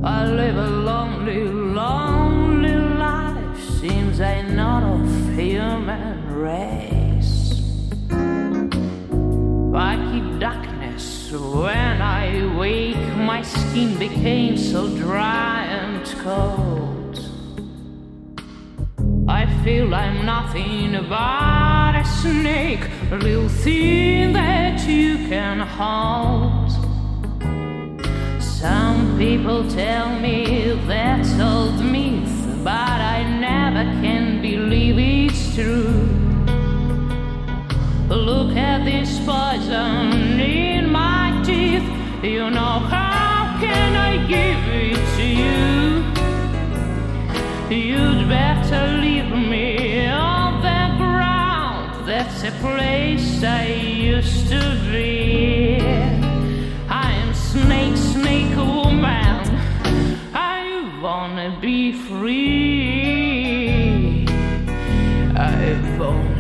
I live a lonely, lonely life. Seems I'm not of human race. I keep darkness when I wake. My skin became so dry and cold. I feel I'm nothing but a snake, a little thing that you can hold. Some people tell me that's old myth, but I never can believe it's true. Look at this poison in my teeth. You know, how can I give it to you? You'd better leave me on the ground. That's a place I used to be. I am snake, snake woman. I wanna be free. I wanna